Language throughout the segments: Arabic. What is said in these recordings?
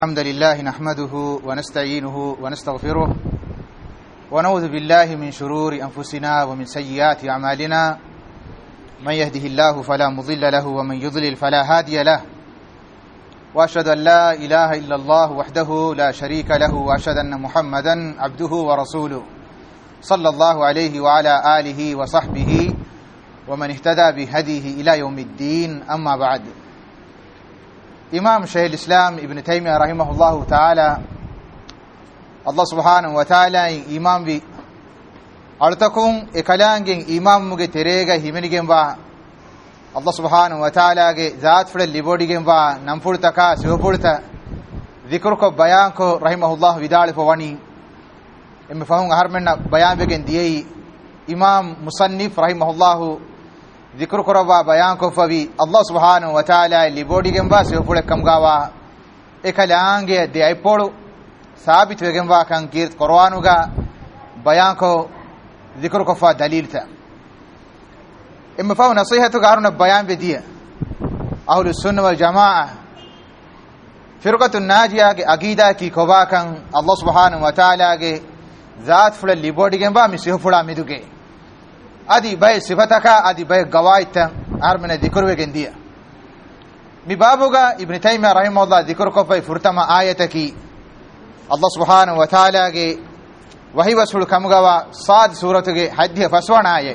الحمد لله نحمده ونستعينه ونستغفره ونعوذ بالله من شرور أنفسنا ومن سيئات أعمالنا من يهده الله فلا مضل له ومن يضلل فلا هادي له وأشهد أن لا إله إلا الله وحده لا شريك له وأشهد أن محمدا عبده ورسوله صلى الله عليه وعلى آله وصحبه ومن اهتدى بهديه إلى يوم الدين أما بعد. إمام شيخ الإسلام ابن تيمية رحمه الله تعالى الله سبحانه وتعالى إمام بي أرتكم إكلانجين إمام مجي تريغا همينيجين با الله سبحانه وتعالى ذات فل لبوديجين با نمفورتكا سيوفورتا ذكركو بيانكو رحمه الله بدال فواني إما فهم هرمنا بيان بجن ديي إمام مصنف رحمه الله ذكر کروا بیان کو فوی الله سبحانه وتعالى لبودیگم با سیوپڑ کمگاوا ایکلانگے دی ایپڑو ثابت وگم وا کان کیرت قرآنوگا بیان کو ذکر کو فا دلیل تا اما فاو نصیحتو گارن بیان بدیه اهل السنه والجماعه فرقه الناجیہ کے عقیدہ کی کوا کان الله سبحانه وتعالى کے ذات فل لبودیگم با می سیوپڑا میدوگے ادي باي صفتك ادي باي قوايت ارمن ذكر وگنديا مي بابوغا ابن تيميه رحمه الله ذكر کو في فرتما ايتك الله سبحانه وتعالى کے وحي وسل كمغوا صاد سورة کے حدیث فسوانا آئے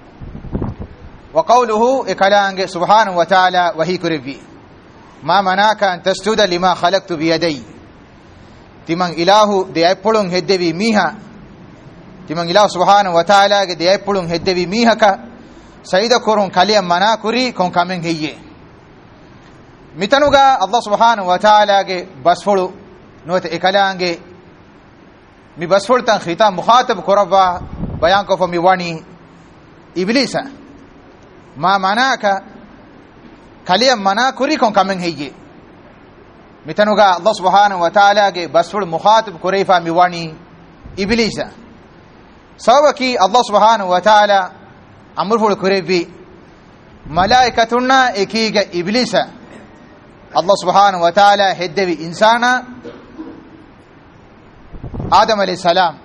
وقوله اکلانگ سبحانه وتعالى وحي کربی ما مناك ان تسجد لما خلقت بيدي تمن اله دي اپلون هدوی میها تمن الله سبحانه وتعالى کے دے پڑھن ہدوی میہکا سیدا کرون کلیم منا کری کون کمن ہیے متنوگا الله سبحانه وتعالى کے بسفڑو نوت اکلانگے می بسفڑتن خطاب مخاطب کروا بیان کو فمی وانی ابلیس ما مناک کلیم منا کری کون کمن ہیے متنوگا الله سبحانه وتعالى کے بسفڑ مخاطب کریفا می وانی ابلیس سببكي الله سبحانه وتعالى امر فول كريبي ملائكتنا اكيغا ابليس الله سبحانه وتعالى هدوي انسانا آدم عليه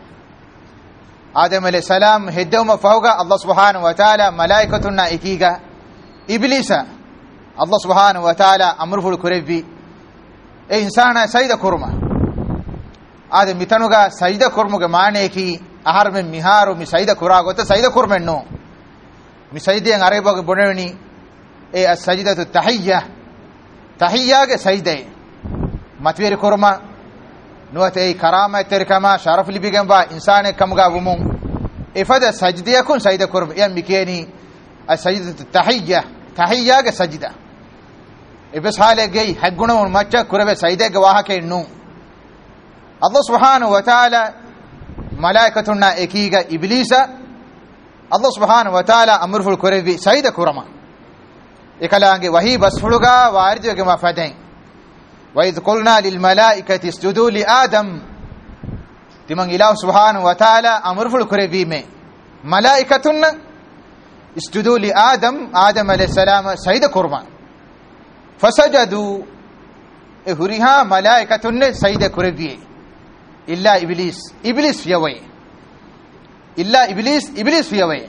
السلام هدوما فوقا الله سبحانه وتعالى ملائكتنا اكيغا ابليس الله سبحانه وتعالى امر فول كريبي انسانا سيد كرما آدم متنوغا سيد كرمغا معنی کی اہر میں میہارو می سجدہ کرا گوتا سجدہ کرمنو می سجدے عربو کے بنونی اے السجدۃ التحیہ تحیہ کے سجدے متویر کرما نوت اے کرامت ترکما شرف لبیگم با انسان کمگا ومون افد سجدہ کن سجدہ کرم یم بکینی السجدۃ التحیہ تحیہ کے سجدہ ابس حالے گئی حقنو مچ کربے سجدے گواہ کے نو اللہ سبحانہ وتعالی ملائكتنا اكيغا ابليس الله سبحانه وتعالى امر فل كربي سيد كرما اكلانگے وہی بسفلغا وارد کے مفادیں واذ قلنا للملائكه اسجدوا لآدم تمن الله سبحانه وتعالى امر فل كربي میں ملائكتنا اسجدوا لآدم آدم علیہ السلام سيد كرما فسجدوا اهرها ملائكتنا سيد كربي إلا إبليس في وي إلا إبليس في وي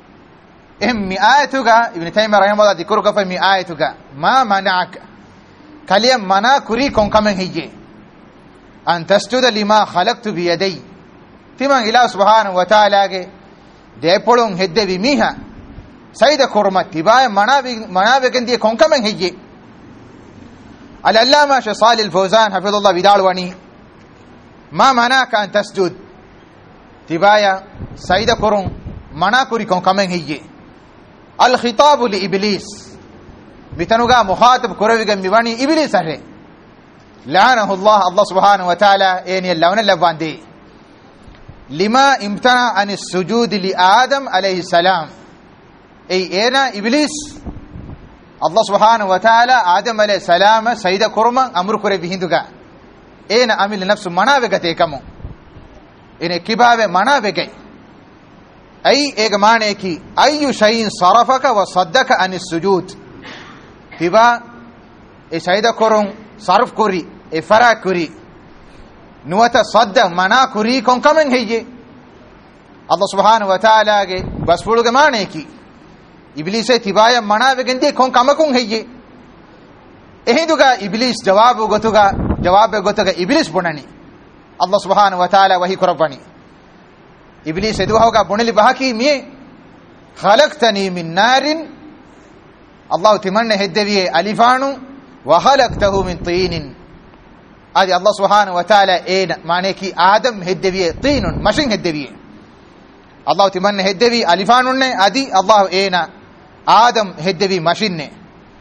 آيتك ابن تيمية رحمه الله ذكرك في آيتك ما منعك كليم منا كريكم كمن هي أن تسجد لما خلقت بيدي تمن الله سبحانه وتعالى دے پڑھن ہدے بھی میہا سید کرمت تبائے منا بکن دی کون کمن ہی العلامہ شیخ صالح الفوزان حفظ الله بدالوانی ما مناك ان تسجد تبايا سيد كرون منا كوري كون كمن هي الخطاب لابليس بتنوغا مخاطب كرويغا ميواني ابليس هره لعنه الله سبحانه وتعالى ان اللون لباندي لما امتنع عن السجود لآدم عليه السلام اي انا ابليس الله سبحانه وتعالى آدم عليه السلام سيد كرما امر كري بهندوغا این عامل نفس منابقتے کمو انہیں کباب منابقے ای ایک معنی کی ای شیء صرفک و صدک عن السجود تبا ای سیدہ کروں صرف کری efara kuri nuwata sadda mana kuri konkamen heyye Allah subhanahu wa ta'ala ge basfuluge maneki iblis tibaya mana vegende konkamakun heyye ehinduga iblis jawabu gotuga iblis bonani Allah subhanahu wa ta'ala wahi korabani iblis eduhoga boneli bahaki mi khalaqtani min narin Allah timanne heddeviye alifanu wa khalaqtahu min tinin adi Allah subhanahu wa ta'ala ena maneki adam heddeviye tinun mashin heddeviye Allah timanne heddevi alifanunne adi Allah ena adam heddevi mashinne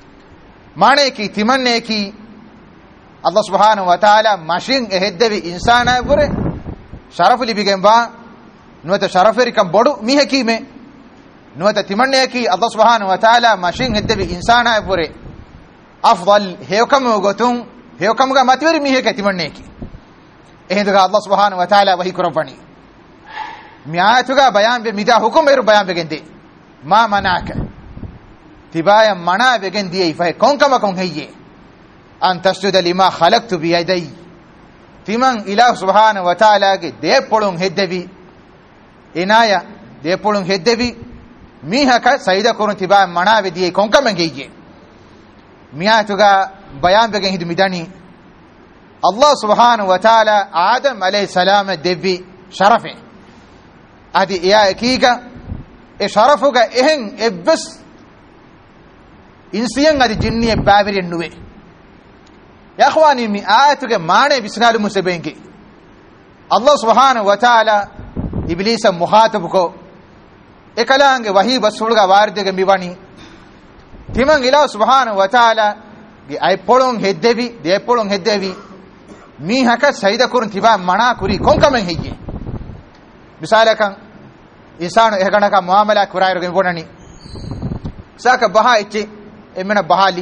maneki timanneki Allah subhanahu wa ta'ala mashin heddevi insana bure sharafu libigen ba nuwata sharaferi kam bodu mi hakime nuwata timanneki Allah subhanahu wa ta'ala mashin heddevi insana bure afdal hewkam gotun hewkam ga matveri mi heke timanneki ehindaga Allah subhanahu wa ta'ala wahi korabani miayatuga bayan be mida hukum eru bayan begende ma manaka tibaya mana begendi ifai konkama kon heyye an tasjuda lima khalaqtu bi yaday timan ilah subhanahu wa ta'ala ge depolun heddevi inaya depolun heddevi mihaka saida korun tibaya mana bedi konkama heyye miayatuga bayan begen hidu midani Allah subhanahu wa ta'ala Adam alayhi salam devi sharafe adi ya kiga e sharafuga ehen ebbes insiyan adi jinniye babiri nuwe ya akhwani mi ayatuga maane bisnalu musabengi Allah subhanahu wa ta'ala iblisa muhatab ko ekalange wahi basulga wardege miwani timan ila subhanahu wa ta'ala gi ay polon heddevi de polon heddevi mi haka saida kurun tiba mana kuri konkamen heyye misalakan insanu ehganaka muamala kurayro gen bonani saka baha ichi emena bahali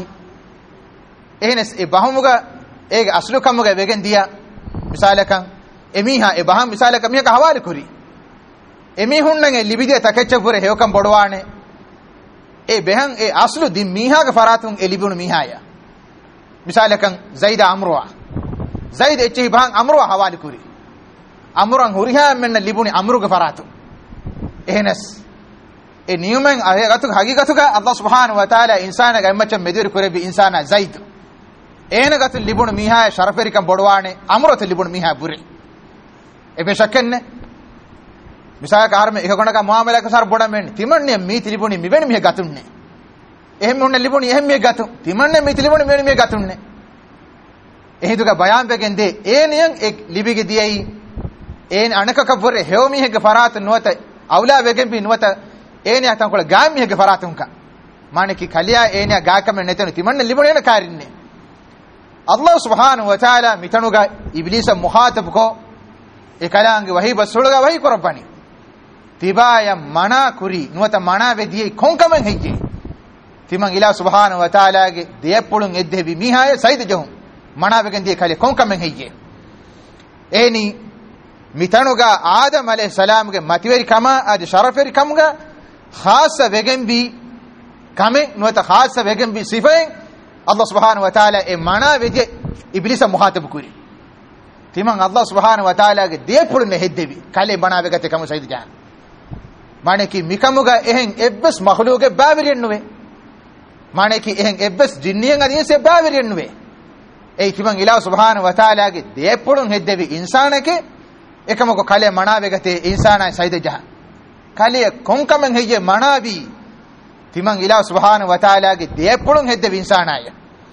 ehnes e bahumuga ege aslu kamuga wegen dia misalakan emiha e baham misalakan mihaka hawali kuri emi hunnange libide takeccha pure hewkam bodwane e behan e aslu dim miha ga faratun e libunu mihaya misalakan zaida amruwa zaid echi bahan amruwa hawali kuri amruan huriha menna libuni amruga faratu ehnas e niyumen agatu hagigatuga Allah subhanahu wa ta'ala insana ga emacham medur kore bi insana zaid ena gatu libunu miha sharaferi kam bodwane amrota libunu miha bure e be shakkenne misaka harme ekagona muamala ka sar boda men timanne mi tilibuni mi ben mi gatunne ehem unne libuni ehem mi gatu timanne mi tilibuni men mi gatunne ehiduga bayan begende eniyan ek libige diyai en anaka kabure hewmi hege farat nuwata awla wegen bi nuwata eniya tan kola gami hege faratunka maneki kaliya eniya gaakam netenu timanne libuni ena karinne Allah subhanahu wa ta'ala mitanuga iblisa muhatab ko ekalange wahi basulga wahi korabani tibaya mana kuri nuwata mana vediyai konkamen heyye timan ila subhanahu wa ta'ala ge deyapulun eddevi mihaya saida jahum mana vegen die kale konkamen heyye eni mitanuga Adam alayhi salam ge mativeri kama ad sharaferi kamga khassa vegen bi kame nuwata khassa vegen bi sifayen Allah subhanahu wa ta'ala e mana vedye iblisa muhatab kuri timan Allah subhanahu wa ta'ala ge deyapulun heddevi kale mana vegate kam saida jahan maneki mikamuga ehen ebbes makhluge babiriyennuwe maneki ehen ebbes jinniyen adiyese babiriyennuwe ei timan ila subhanahu wa ta'ala ge depulun heddevi insanake ekamako kale manawe gate insana saida jaha kale konkamen heye manawi timan ila subhanahu wa ta'ala ge depulun heddevi insanaya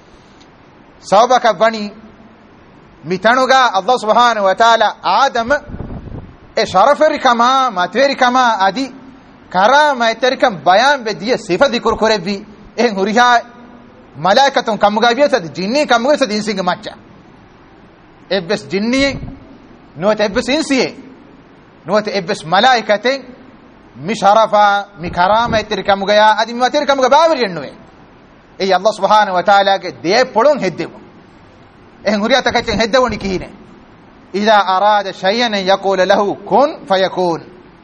sabaka bani mitanuga Allah subhanahu wa ta'ala Adam e sharaferi kama matveri kama adi karama eterikam bayan be diye sifa dikur korevi en huriha malaikatun kamuga sad jinni kamuga sad insinga macha ebbes jinni nuwat ebbes insiye nuwat ebbes malaikaten mi sharafa mi karama eterikamuga ya adi matveri kamuga bawir yennuwe e Allah subhanahu wa ta'ala ge de polon heddevu en huriya takachen heddewoni kihine إذا أراد شيئا يقول له كن فيكون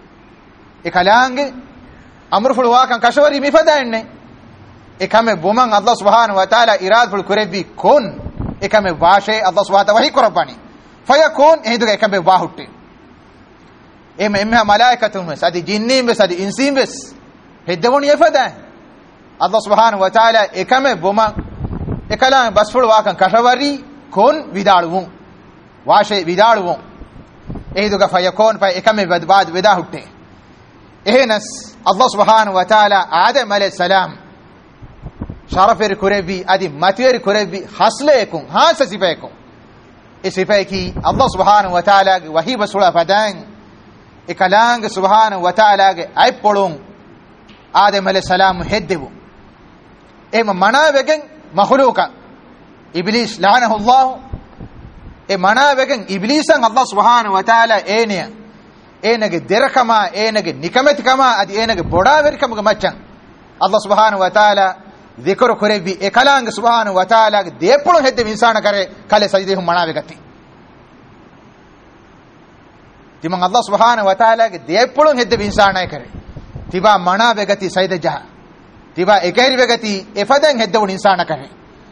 إكلانج أمر فلواكا كشوري مفدان إكمل بومان الله سبحانه وتعالى إراد فالكربي كن ekame washe Allah subhanahu wahi korabani fayakun ehiduga ekame wahutte emma malaikatum mes adi jinnim mes adi insim mes heddewoni efada Allah subhanahu wa taala ekame boma ekala basful wakan kashavari kon vidaluvun washe vidaluvun ehiduga fayakun fa ekame badbad vida hutte ehnas Allah subhanahu wa taala Adam alayhi salam sharaferi kurebi adi materi kurebi hasleekun hasa sifeekun e sifeeki Allah subhanahu wa taala ge wahi basula fadan ekalang subhanahu wa taala ge ay polun Adam alayhi salam heddevu ema manavegen makhluqa iblis la'anahu Allah e manavegen iblisan Allah subhanahu wa taala enege derakama enege nikametikama adi enege bodaverikama ge maccan Allah subhanahu wa taala dhikru kurebi ekalang subhanahu wa taala ge depolun hedde insana kare kale sajidehum manavegati timan Allah subhanahu wa taala ge depolun hedde insana kare tiba manavegati sajida jaha tiba ekeri vegati efaden heddewun insana kare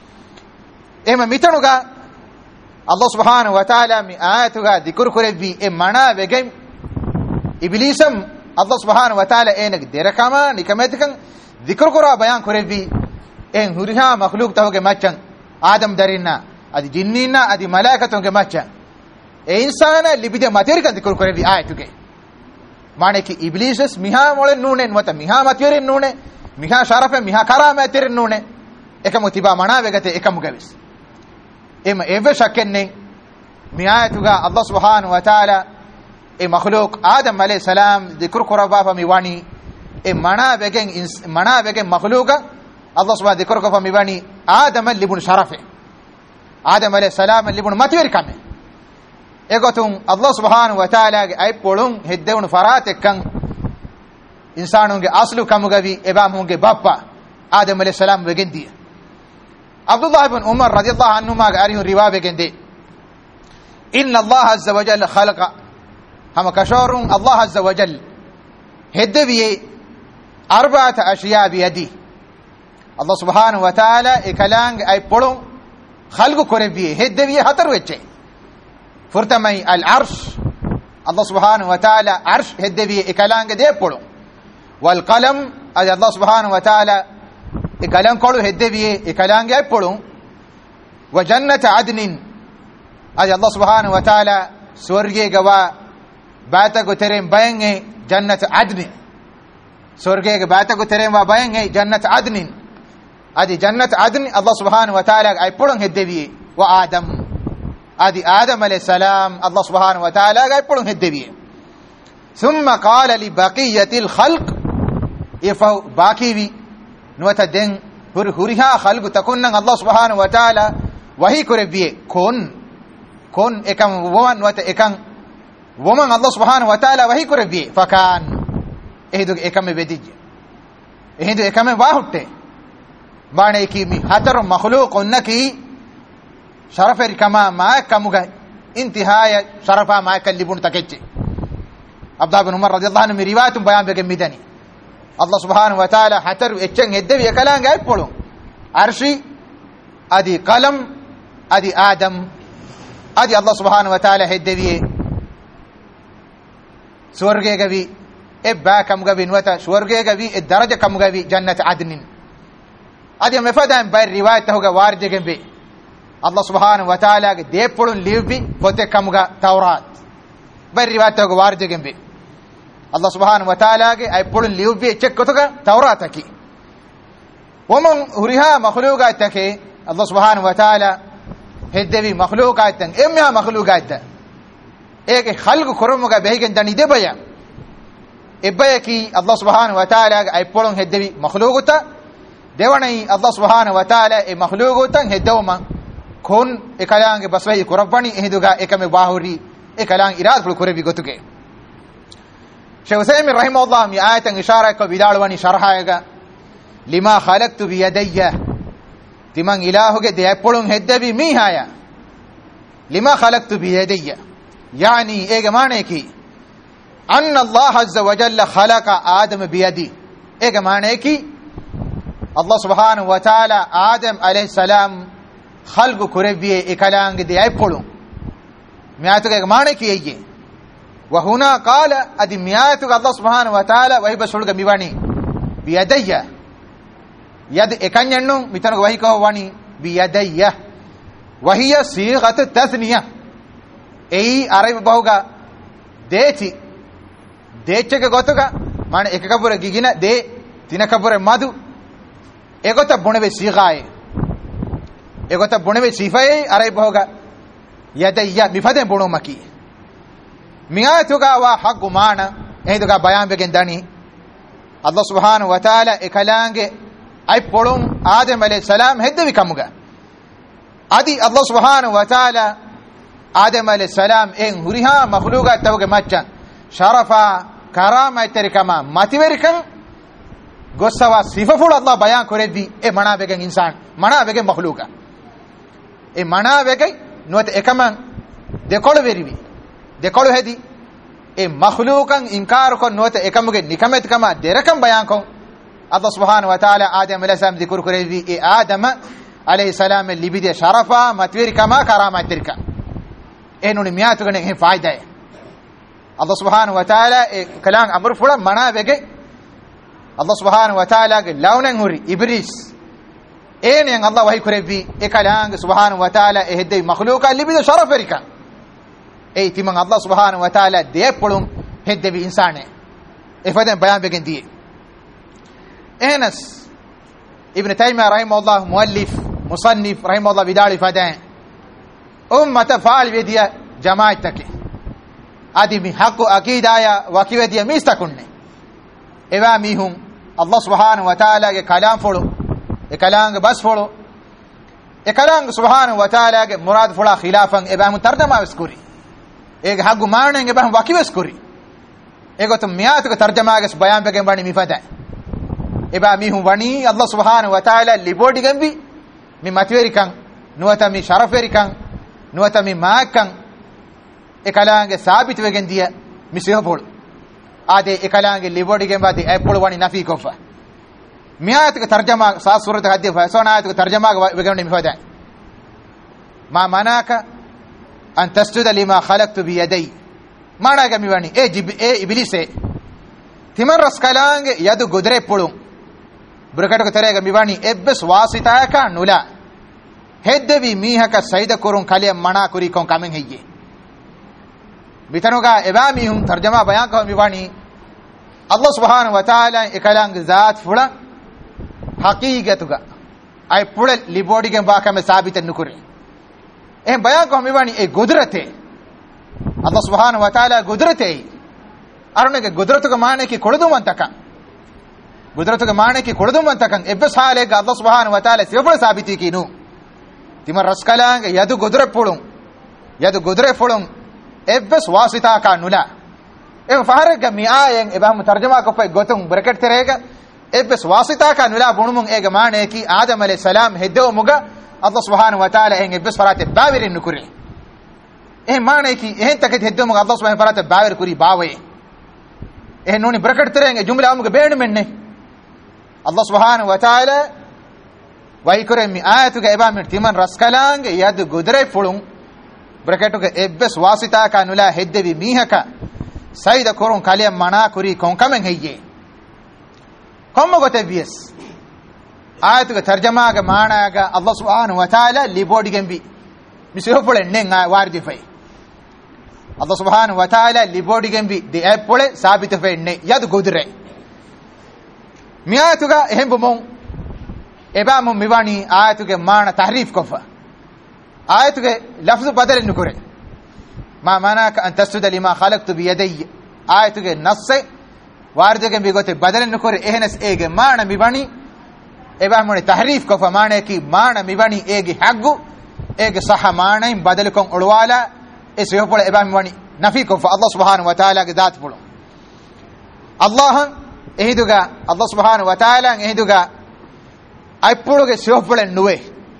ema mitanuga Allah subhanahu wa taala mi ayatuga dhikru kurebi e manavegen iblisam Allah subhanahu wa taala enege derakama nikametikan dhikru kura bayan kurebi en huriha makhluk tahoge maccan Adam darinna adi jinnina adi malaikatonge maccan e insana libide materikan dhikru kurebi ayatuge mane ki iblises miha molen nunen wata miha materin nune miha sharafe miha karama materin nune ekamu tiba manavegate ekamu gavis ema eve shakkenne mi ayatuga Allah subhanahu wa taala e makhluk Adam alayhi salam dhikru kuraba fa miwani e manavegen makhluqa Allah subhanahu dhikru kuraba miwani Adam libun sharafe Adam alayhi salam libun materi kame egotum Allah subhanahu wa taala ge ay polun heddewun faratekkan insanunge aslu kamugavi ebamunge bappa Adam alayhi salam vegendi Abdullah ibn Umar radiyallahu anhuma ge arihun riwabe gende inna Allah azza wa jalla khalaqa hama kasharun Allah azza wa jalla heddeviye arba'ata ashiya bi yadi Allah subhanahu wa taala ekalang ay polun khalqu koreviye heddeviye hatar wecce furtamai al arsh Allah subhanahu wa taala arsh heddeviye ekalang de polun wal qalam ay Allah subhanahu wa taala ekalang kolu heddeviye ekalang ay polun wa jannat adnin ay Allah subhanahu wa taala swarge gawa bata go terem bayenge jannat adnin swarge ga bata go terem wa bayenge jannat adnin adi jannat adn Allah subhanahu wa taala ay polon heddeviye wa adam adi adam alayhi salam Allah subhanahu wa taala ay polon heddeviye thumma qala li baqiyati al khalq ifa baqiwi nuwata den huriha khalq takunnan Allah subhanahu wa taala wahi kureviye kon ekam woman nuwata ekam woman Allah subhanahu wa taala wahi kureviye fakan ehidu ekame bedije ehidu ekame wahutte bane ki mi hataru makhluq onnaki sharaferi kama ma kamuga intihaya sharafa ma kallibun takecce Abdullah ibn Umar radiyallahu anhu riwayatun bayan bege midani Allah subhanahu wa taala hataru echen heddevi ekalanga epolu arshi adi qalam adi adam adi Allah subhanahu wa taala heddevi swarge gavi ebba kamuga binwata swarge gavi daraja kamuga bi jannat adnin adi mefadan bay riwayat hoga warde gembe Allah subhanahu wa taala ge depolun livbi fote kamuga tawrat bay riwayat hoga warde gembe Allah subhanahu wa taala ge ay polun livbi chekkotoga tawrat ki woman huriha makhluqa take Allah subhanahu wa taala heddevi makhluqat tan emya makhluqat ege khalq koromuga behigen dani debaya ebaya ki Allah subhanahu wa taala ge ay polun heddevi makhluqata dewanai Allah subhanahu wa taala e makhluqotan hedawma kon ekalange baswahi korabani ehiduga ekame bahuri ekalang irad ful korevi gotuge Shaykh Usaymin rahimahullah mi ayatan ishara ko bidalwani sharhaega lima khalaqtu bi yadayya timan ilahuge de epolun heddevi mi haya lima khalaqtu bi yadayya yani ege mane ki anna Allah azza wa jalla khalaqa adam bi yadi ege mane ki Allah subhanahu wa ta'ala Adam alayhi salam khalqu kureviye ekalange de aypolu miyatuge maane kiyeye wa huna qala adi miyatuge Allah subhanahu wa taala wahi basulga miwani bi yadayya yad ekanyannu mitanuge wahi ko wani bi yadayya wa hiya sighat tathniya ei arab bahuga deeti deechege gotuga mane ekakapura gigina de tinakapura madu egota buneve sigaye egota buneve sifaye arab bahuga yadayya mifade bunu maki miyatuga wa haqqu mana ehiduga bayan begen dani Allah subhanahu wa taala ekalange ay polum Adam alayhi salam heddevi kamuga adi Allah subhanahu wa taala Adam alayhi salam en huriha makhluqa tawge macca sharafa karama terikama mativerikan gossawa sifaful Allah bayan koreddi e mana begen insan mana begen makhluqa e mana begen nuwata ekaman dekolu verivi dekolu hedi e makhluqan inkar kon nuwata ekamuge nikamet kama derakam bayan kon Allah subhanahu wa taala Adam alayhi salam dhikr koreddi e Adam alayhi salam libide sharafa matveri kama karama terika enuni miyatu gane he faida e Allah subhanahu wa taala e kalang amr fula mana vege Allah subhanahu wa taala ge launen huri iblis enen Allah wahi korevi e kalang subhanahu wa taala e hedde makhluqa libide sharaferika e timan Allah subhanahu wa taala de polum hedde bi insane e faden bayan begen die Anas ibn Taymiyyah rahimahullah muallif musannif rahimahullah bidali fadan ummata faal vediya jamaatake adimi haqqu aqidaya wakiwediya mistakunne eva mihum Allah subhanahu wa taala ge kalam folo e kalang bas folo e kalang subhanahu wa taala ge murad fola khilafan eva mu tarjama skuri e haqqu maane eba wakiwe skuri e gotum miyatu ge tarjama ge bayan begen bani mifada eba mihum wani Allah subhanahu wa taala libodi gambi mi matverikan nuwata mi sharaferikan nuwata mi maakan ekalange sabit wegen dia misehobol ade ekalange libodi gemba de apple wani nafi kofa miyat ke tarjama sa surat hadith fa sonayat ke tarjama wegen mi fada ma manaka an tasjuda lima khalaqtu bi yaday mana ga mi wani e iblise timan raskalange yadu godre polum burakato ke terega mi wani ebbes wasitaka nula heddevi mihaka saida korun kaliya mana kuri kon kamen heyye bitanuga eba mihun tarjama bayan ko miwani Allah subhanahu wa taala ekalang zat fula haqiqatuga ay pula libodi gen ba kame sabit nukure e bayan ko miwani e gudrate Allah subhanahu wa taala gudrate arunege gudratuga maane ki kodumantaka gudratuga maane ki kodumantaka ebbe salega Allah subhanahu wa taala siful sabiti kinu timan raskalang yadu godre pulung ebbes wasita ka nula e faharga mi ayen eba mu tarjuma ko pay gotum bracket terega ebbes wasita ka nula bunumun ege maane ki Adam alayhi salam heddo muga Allah subhanahu wa taala en ebbes farate bawirin nukuri e maane ki en taket heddo muga Allah subhanahu wa taala farate bawir kuri bawe e noni bracket terenge jumla muga beenu menne Allah subhanahu wa taala wahi kore mi ayatu ga eba mi timan raskalang yad godre pulung bracket ke ebbes wasita ka nula heddevi mihaka saida korun kaliya mana kuri kon kamen heyye kommo gote bies ayatu ga tarjama ga mana ga Allah subhanahu wa taala libodi gembi miseho pole nenga wardi fay Allah subhanahu wa taala libodi gembi de pole sabit fe ne yad godre mi ayatu ga ehembumon eba mu miwani ayatu ge mana tahrif kofa ayatu ge lafzu badal nukure ma manaka an tasjuda lima khalaqtu bi yadayya ayatu ge nasse warde ge bigote badal nukure ehnes ege mana miwani eba mu tahrif kofa mane ki mana miwani ege haggu ege sahha mana im badal kon ulwala esyo pole eba miwani nafi kofa Allah subhanahu wa taala ge dat polo Allah ehiduga Allah subhanahu wa taala ehiduga aypuluge siyopule nuwe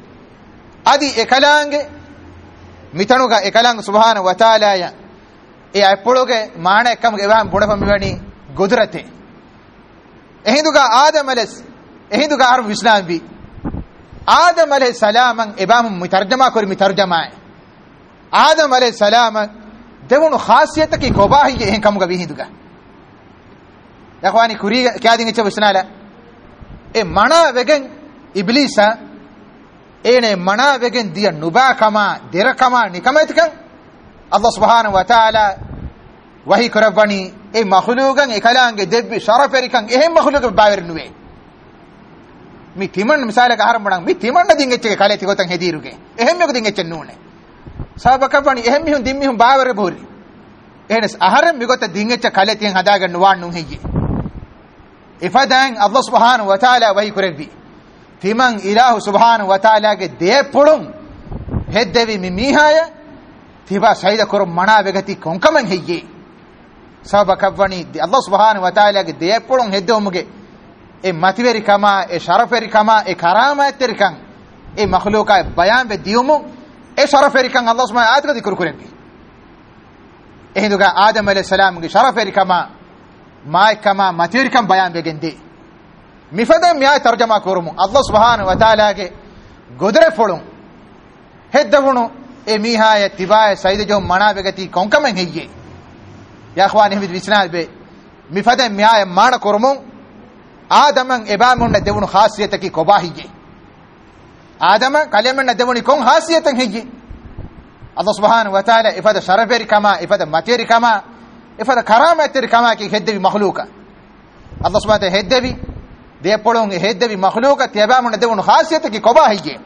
adi ekalange mitanuga ekalang subhanahu wa taala ya e aypuluge maana ekam evam bodafam miwani gudurate ehinduga adam alas ehinduga ar vislam bi آدم علیہ السلام ابام مترجمہ کر مترجمہ آدم علیہ السلام දෙවුණු ખાસિයතකි කොබාහිය එහෙන් කමුග විහිදුග යඛවානි කුරි කැදින් ඉච්ච විස්නාලා ඒ මනා වෙගෙන් ඉබ්ලිසා ඒනේ මනා වෙගෙන් දිය නුබා කම දෙර කම නිකමයිතකන් අල්ලාහ් සුබ්හානහු වතාලා වහී කරවණි ඒ මඛලූගන් එකලාංගේ දෙබ්බි ශරෆරිකන් එහෙන් මඛලූග බාවරනුවේ මි තිමන් මිසාලක ආරම්භණන් මි තිමන් දින් එච්ච කලේ තිගොතන් හෙදීරුගේ එහෙන් මෙක දින් එච්ච නූනේ සාබකපණි එහෙන් මිහුන් දින් මිහුන් බාවර බෝරි එහෙනස් ආහාරම් මිගොත දින් එච්ච කලේ තියන් හදාගන්න වාන්නු හෙయ్యේ ඉෆදාන් අල්ලාහ් සුබ්හානහු වතාලා වහී කරවි තිමන් ඉලාහ් සුබ්හානහු වතාලාගේ දේ පොළුන් හෙද්දෙවි මි මීහාය තිබා සයිද කර මනා වෙගති කොන්කමන් හෙయ్యේ සාබකපණි අල්ලාහ් සුබ්හානහු වතාලාගේ දේ පොළුන් හෙද්දෙවමුගේ ඒ මතිවරි කම ඒ ශරෆරි කම ඒ කරාමතරිකන් ඒ මඛලූකා බයාන් වෙ දියුමු ඒ ශරෆරිකන් අල්ලාහ් සුබ්හානහු ආයතක දිකර කරෙන්නේ එහෙදුගා ආදම අලයිහිස් සලාම්ගේ ශරෆරි කම මායි කම මතිවරි කම බයාන් වෙගෙන්දී මිෆදම් යා තර්ජමා කරමු අල්ලාහ් සුබ්හානහු වතාලාගේ ගොදරේ ෆොළුන් හෙද්දවුණු ඒ මීහාය තිබාය සයිද ජෝ මනා වෙගති කොන්කමෙන් හෙయ్యේ යා ඛවානි හිමිද විස්නාල් බේ මිෆදම් යා මාන කරමු ආදමන් එබාමුන්න දෙවුණු ખાસિયතකි කොබාහියේ ආදම කලෙමන්න දෙවුණි කොන් ખાસિયතන් හෙయ్యේ අල්ලාහ් සුබ්හානහු වතාලා ඉෆද ශරෆරි කම ඉෆද මතිවරි කම ඉෆද කරාමතරි කම කි හෙද්දවි මඛලූක අල්ලාහ් සුබ්හානහු හෙද්දවි දෙපොළොන් හෙද්දවි මඛලූක තියබාමුන්න දෙවුණු ખાસિયතකි කොබාහියේ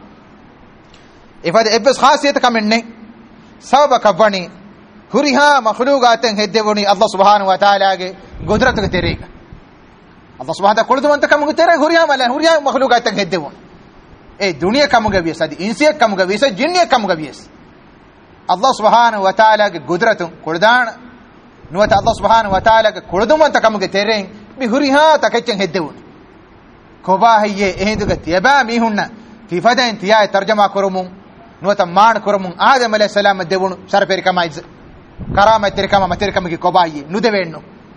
ඉෆද එබ්බස් ખાસિયත කමන්නේ සබක වණි හුරිහා මඛලූගාතෙන් හෙද්දවුණි අල්ලාහ් සුබ්හානහු වතාලාගේ ගොදරතක තෙරේක අල්ලාහ් සුබ්හානහු කොළදමන්ත කමුගේ තෙරේ හුරිහා මඛලූගාතෙන් හෙද්දවුණි ඒ දුනිය කමුගේ වියස අදි ඉන්සිය කමුගේ වියස ජින්නිය කමුගේ වියස අල්ලාහ් සුබ්හානහු වතාලාගේ ගොදරතුන් කොළදාන නුවත අල්ලාහ් සුබ්හානහු වතාලාගේ කොළදමන්ත කමුගේ තෙරෙන් මි හුරිහා තකෙච්චෙන් හෙද්දවුණි කොබාහියේ එහෙදුක තියබා මිහුන්න තිෆදෙන් තියාය තර්ජමා කරමු නුවත මාන කරමු ආදම අලයිහිස් සලාම දෙවුණු ශරෆරි කමයිස් කරාමතරි කම මතරි කමගේ කොබාහියේ නුදෙවෙන්නු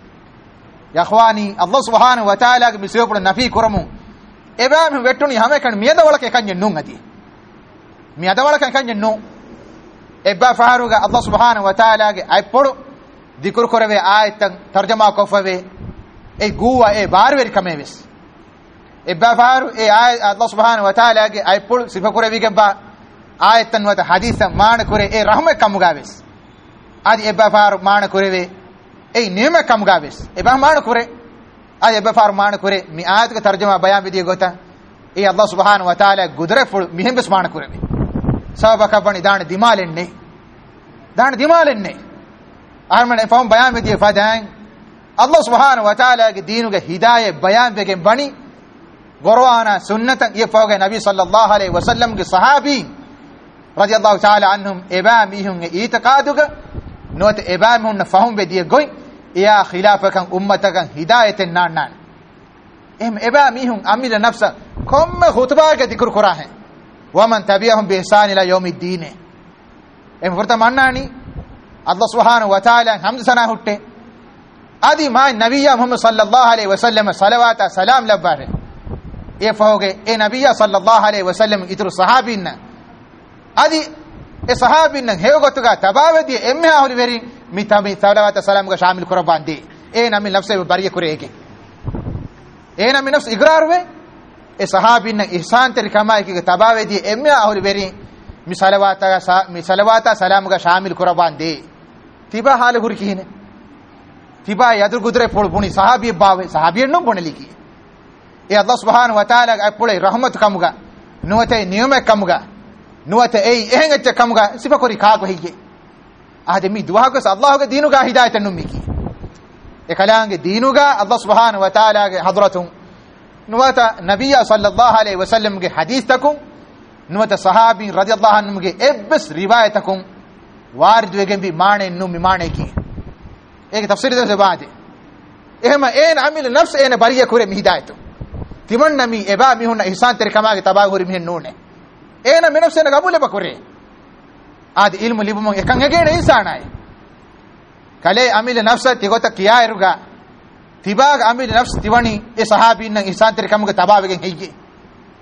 යඛවානි අල්ලාහ් සුබ්හානහු වතාලාගේ මිසෙපුණ නෆී කරමු එබෑම වෙට්ටුනි හැම එකන් මියදවලක එකන් නුන් අදී මියදවලක එකන් නු එබ්බා ෆාරුගා අල්ලාහ් සුබ්හානහු වතාලාගේ අයිපොඩු දික්රු කරවේ ආයතන් තර්ජමා කොෆවේ ඒ ගුවා ඒ බාරවරි කමේ වෙස් එබ්බා ෆාරු ඒ අල්ලාහ් සුබ්හානහු වතාලාගේ අයිපොඩු සිෆ කරවිගෙන් බා ආයතන් වත හදීස මාන කරේ ඒ රහම කමුගා වෙස් ආදි එබ්බා ෆාරු මාන කරවේ ඒ නියම කමුගා වෙස් එබ්බා මාන කරේ آیا بفار مان کرے می آیت کا ترجمہ بیان بھی دیا گوتا اے اللہ سبحانہ و تعالی گدرے فل مہم بس مان کرے سبب کا بنی دان دیمالن نے ارمن فهم بیان بھی دیا فدان اللہ سبحانہ و تعالی کے دین کے ہدایت بیان بھی کے بنی قرآن سنت یہ فوق نبی صلی اللہ علیہ وسلم کے صحابی رضی اللہ تعالی عنہم ابام ہوں اعتقاد کا نوت ابام ہوں فهم بھی دیا گوئی يا خلافك امتك هدايه النان ام ابا ميهم امير نفس كم خطبه کے ذکر کرا ہے ومن تبعهم باحسان الى يوم الدين ام فرتا منانی الله سبحانه وتعالى حمد ثنا ہوتے ادی ما نبی محمد صلی اللہ علیہ وسلم صلوات سلام لبارے یہ فوگے اے نبی صلی اللہ علیہ وسلم اتر صحابین ادی اے صحابین ہے گتگا تباودی ام ہاولی ویری میتھامی صلوات سلام کا شامل قربان دی اے نمی نفس بریہ کرے گے اے نمی نفس اقرار ہوئے اے صحابی نے احسان تر کمائے کہ تباوی دی ایم اور ویری می صلوات سلام کا شامل قربان دی تیبا حال گر کی نے تیبا یادر گدرے پھول بونی صحابی باوے صحابی نو بن لکی اے اللہ سبحانہ و تعالی اپڑے رحمت کمگا نوتے نیوم کمگا نوتے اے اہنگچ کمگا سپا کوری کھا کو ہیے آدمی دعا کو اللہ کے دینوں کا ہدایت نمی کی اکلان کے دینوں کا اللہ سبحانہ و تعالی کے حضرت نواتا نبی صلی اللہ علیہ وسلم کے حدیث تکوں نواتا صحابی رضی اللہ عنہ کے ابس روایت تکوں وارد وگن بھی مانے نمی مانے کی ایک تفسیر سے بات ہے اہما این عمل نفس این بریہ کرے می ہدایت تمن نمی ابا می ہن احسان تر کما کے تباہ ہری می نونے این می نفس نے قبول بکرے آد علم لبم එකන් හගෙන ඉන්සානයි කලේ අමිල නෆ්ස තිගොත කියා ඉරුගා තිබාග අමිල නෆ්ස් තිවණි ඒ සහාබීන් නම් ඉන්සාන් තර කමුගේ තබාවගෙන් හෙයිගේ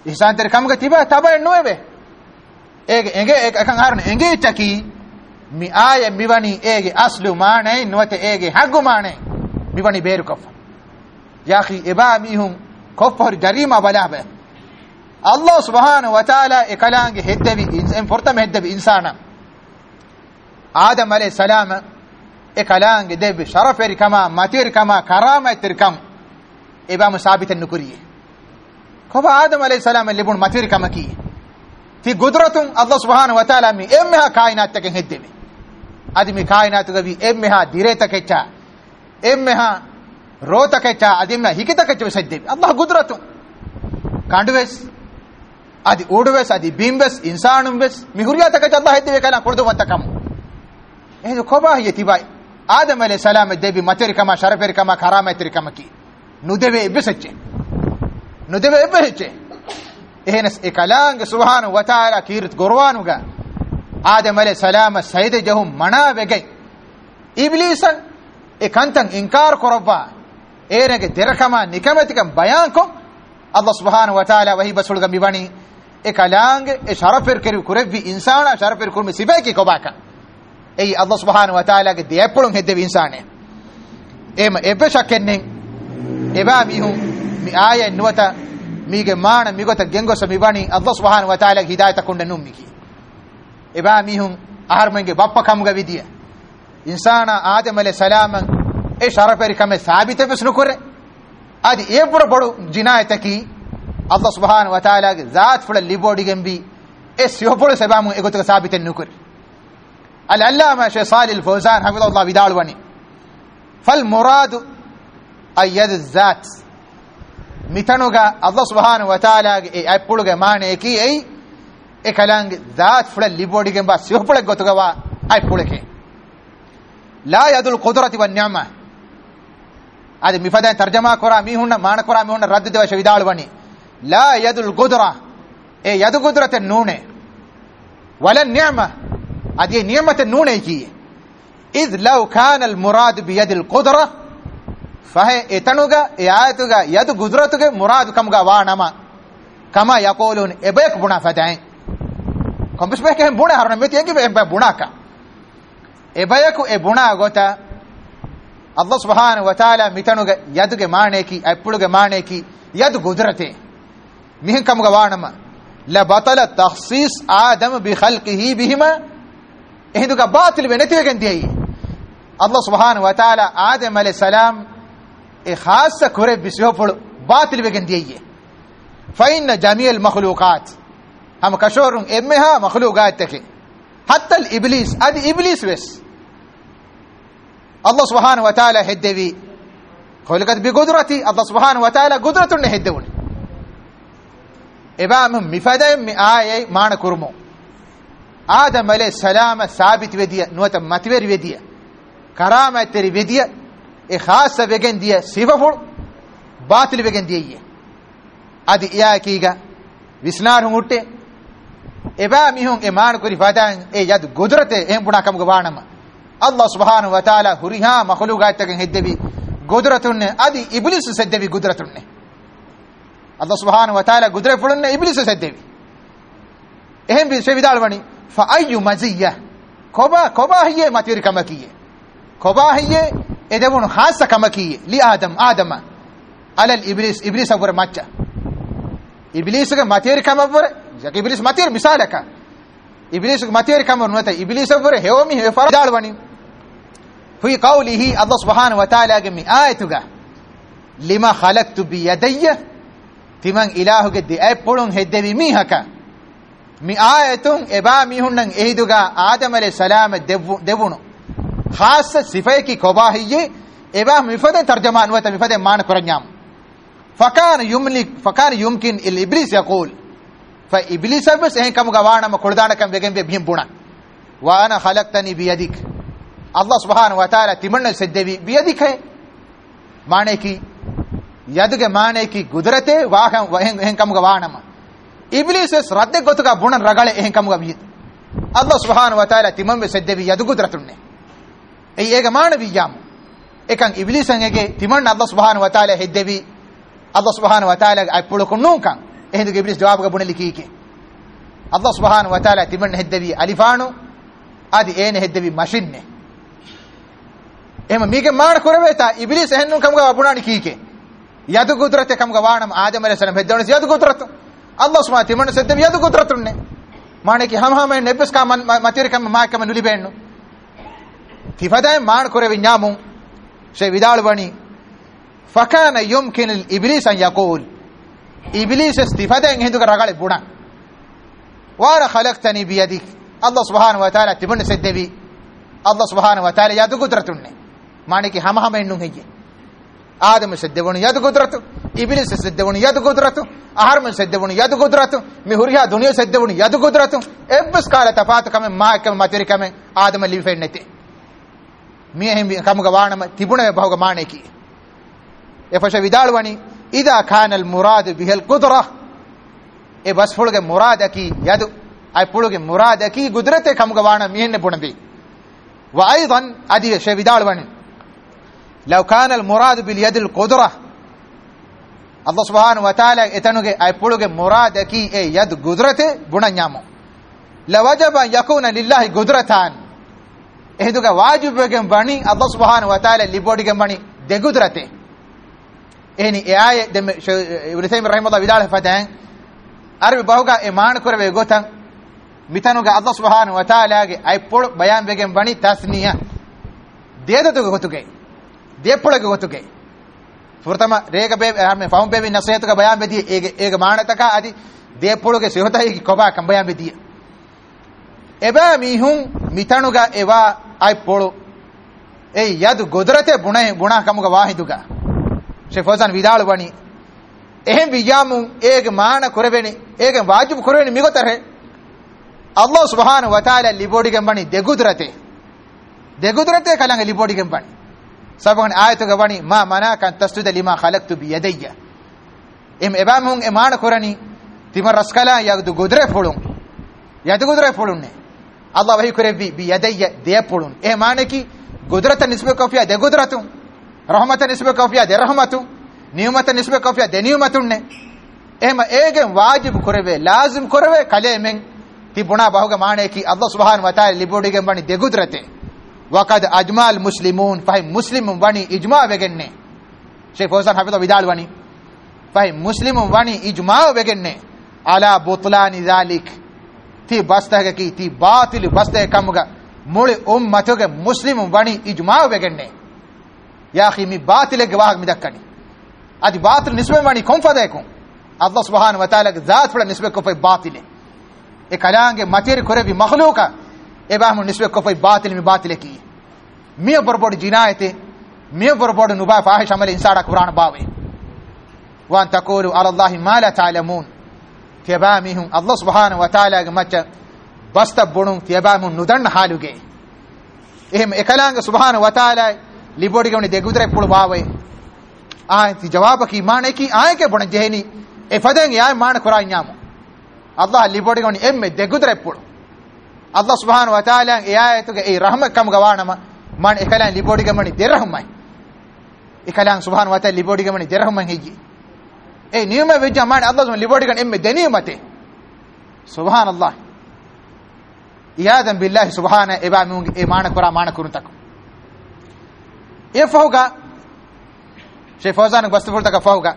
ihsan ter kamga tiba taba nuebe ege ekan harne enge taki mi aya miwani ege aslu maane nuwate ege haggu maane miwani beru kof ya akhi eba mihum kofar jarima balabe Allah subhanahu wa ta'ala ekalange heddevi in portam heddevi insana Adam alayhi salam ekalange deb sharaferi kama matir kama karamatir kam eba musabiten nukuriye koba Adam alayhi salam libun matir kama ki fi qudratun Allah subhanahu wa ta'ala mi emha kainat take heddevi adimi kainat gavi emha direta kecha emha rota kecha adimna hikita kecha seddevi Allah qudratun kanduves adi oduves adi bimbes insanum ves mihuriyata kecha Allah heddevi kala kurdu matakam ehdo koba yetibai Adam alayhi salam debi matir kama sharaferi kama karamatir kama ki nudeve beseche ehnas ekalang subhanahu wa ta'ala kirit gorwanuga Adam alayhi salam sayde jahum mana vegay iblisan ekantan inkar korobba erege derakama nikamatikam bayan ko Allah subhanahu wa ta'ala wahi basulga mibani ekalang sharafir keri kurevi insana sharafir kurmi sibeki kobaka ei Allah subhanahu wa ta'ala ge deepulun hedde insane ema ebe shakkenne eba mihum mi aya nuwata mige maana migota gengosa mibani Allah subhanahu wa ta'ala hidayata konda nummiki eba mihum aharmenge bappa kamga vidiya insana Adam alayhi salam e sharaferi kame sabite besnu kore adi ebura bodu jinayataki Allah subhanahu wa ta'ala ge zat fula libodi gembi e siyopolu sebamu egotaka sabite nukore al-allama shaykh Salih al-Fawzan hafidhahullah bidalwani fal murad ayyad az-zat mitanuga Allah subhanahu wa ta'ala ge apuluge maane ki ei ekalang zat fula libodi gemba siyopolu gotugawa apuleke la yadul qudrati wan ni'ma adi mifadan tarjama kora mi hunna maana kora mi hunna raddu dewa shvidalwani la yadul qudra e yadu qudrate nune wala ni'ma adi ni'mate nune ki id law kana al murad bi yad al qudra fa etanuga e ayatuga yadu qudratuge murad kamga waanama kama yaqulun ebek buna fadain kompis beke buna harna meti engi be bunaka ebayaku e buna gota Allah subhanahu wa ta'ala mitanuga yaduge maane ki appuluge maane ki yadu qudrate mihin kamga waanama la batala takhsis adam bi khalqihi bihima ehduga batil veneti vegendi Allah subhanahu wa ta'ala Adam alayhi salam e khassa kore bisiyopulu batil vegendi fa inna jami' al makhluqat ham kashorun emha makhluqat take hatta al iblis adi iblis wes Allah subhanahu wa ta'ala heddevi khulqat bi qudrati Allah subhanahu wa ta'ala qudratun heddewun ebam mifada mi ay maana kurmo Adam alayhi salam sabit vediya nuwata matveri vediya karama teri vediya e khassa vegendiya sifaful batil vegendiya adi iya kiga visnar humutte eba mihun e maan kuri fadan e yad qudrate em buna kam gwanama Allah subhanahu wa ta'ala huriha makhluqat tagen heddevi qudratunne adi iblis seddevi qudratunne Allah subhanahu wa ta'ala qudrat fulunne iblis seddevi ehem bi sevidalwani fa ayyu maziyya koba hiye matir kamakiye koba hiye edebun khassa kamakiye li adama ala al iblis abur macha iblis ke matir kamabur jak iblis matir misalaka iblis ke matir kamur nota iblis abur heomi he faradalwani fi qawlihi Allah subhanahu wa ta'ala gemi ayatuga lima khalaqtu bi yadayya timan ilahu ge de apulun heddevi mihaka mi ayatun eba mihunnan ehiduga Adam alayhi salam devunu khassa sifayki kobahiye eba mifade tarjaman wa mifade maan koranyam fakana yumkin il iblis yaqul fa iblis bas eh kam gawana ma kuldana kam vegen be bhim buna wa ana khalaqtani bi yadik Allah subhanahu wa ta'ala timanna seddevi bi yadik hai maane ki yaduge maane ki gudrate wa eh kam gawana ma iblis radde gotuga bunan ragale eh kam ga bihit Allah subhanahu wa ta'ala timambe seddevi yadu gudratunne ei ega maana viyam ekan iblisan ege timanna Allah subhanahu wa ta'ala heddevi Allah subhanahu wa ta'ala ay pulukun kan ehduge iblis jawab ga buneli kike Allah subhanahu wa ta'ala timan heddevi alifanu adi ene heddevi mashinne ema mige maan korweta iblis ehennun kamga bunani kike yadu qudrate kamga waanam adam alayhis salam heddawni yadu qudratu Allah subhanahu timan seddevi yadu qudratunne maane ki ham nebbes ka matiri kam ma kam nulibennu tifadaye maan korwe nyamun shay vidalwani fakana yumkin al iblis an yaqul iblis istifadaye hinduga ragale buna wara khalaqtani bi yadik Allah subhanahu wa ta'ala timan seddevi Allah subhanahu wa ta'ala yadu qudratunne maane ki ham ennun heyye adam seddewonu yadu qudratu iblis seddewonu yadu qudratu aharman seddewonu yadu qudratu mi huriya duniya seddewonu yadu qudratu ebbes kala tafat kame ma kame materi kame adam li fennete mi ehim kamuga waanama tibune bahuga maane ki e fasha vidalwani ida kana al murad bihi al qudra e bas puluge murad ki yadu ay puluge murad ki qudrate kamuga waana mi henne bunandi wa aidan adi she vidalwani لو كان المراد باليد القدرة الله سبحانه وتعالى اتنوge ay puluge murad ki e yad qudrate bunanyamo lawajaba yakuna lillahi qudratan ehduga wajibegen bani Allah subhanahu wa ta'ala libodigen bani de qudrate ehni e ay de ibn Taymiyyah rahimahullah vidal fadan arbi bahuga iman korwe gotan mitanuga Allah subhanahu wa ta'ala ge ay pul bayan begen bani tasniya deedatu gotuge දෙප්පොළක ගොතුකේ ෆුර්තම රේක බේ හැම ෆවුම් බේ නසයතුක බයම් බෙදී ඒක මානතක আদি දෙප්පොළක සිහතයි කොබා කම් බයම් බෙදී එබා මිහුන් මිතනුග එවා අයි පොළො ඒ යදු ගොදරතේ බුණා කමුග වාහිදුග ෂෙෆෝසන් විදාල වණි එහෙන් වියාමුන් ඒක මාන කරවෙනි ඒක වාජිබ් කරවෙනි මිගතරේ අල්ලාහ් සුබ්හානහු වතාලා ලිබෝඩිගෙන් බණි දෙගුදරතේ කලංග ලිබෝඩිගෙන් බණි sabon ayatu gabani ma manaka tasjuda lima khalaqtu bi yadayya ebamun emana korani timar raskala yagdu gudre polun ne Allah wahi kore bi yadayya de polun emane ki gudrata nisbe kafiya de gudratu rahmatan nisbe kafiya de rahmatu niyumatan nisbe kafiya de niyumatun ne ema egen wajib korave lazim korave kalemen tibuna bahuga mane ki Allah subhanahu wa ta'ala libodigen bani de gudrate وقد اجمع المسلمون فهم مسلم وني اجماع وگenne شيخ فوزان حفظه vidal wani فهم مسلم وني اجماع وگenne على بطلان ذلك تي بسته کی تي باطل بسته کمگا مول امتوge مسلم وني اجماع وگenne يا اخي مي باطل گواہ می دکنی ادي باطل نسبه وني کون فداكم الله سبحانه وتعالى ذات پر نسبه کو باطل e kalange materi kore bi makhluqa ebamu nisbe ko fay batil mi batile ki miya borbod jinayete miya borbod nuba fahish amal insana quran bawe wa an taqulu ala allah ma la ta'lamun tibamihum allah subhanahu wa ta'ala ge macha basta bunun tibamu nudan haluge ehm ekalang subhanahu wa ta'ala libodi ge de gudre pul bawe aati jawab ki mane ki ay ke bun jehni e faden ya man quran nyam allah libodi ge emme de gudre pul Allah subhanahu wa ta'ala e ayatuge e rahmat kam gawanama man ekalan libodi gamani derahmai ekalan subhanahu wa ta'ala libodi gamani derahman heji e niyama vejja man Allah subhanahu libodi gan emme deniyamate subhanallah iyadan billahi subhana eba mun e man kurun tak e fawga Sheikh Fawzan bastafur tak fawga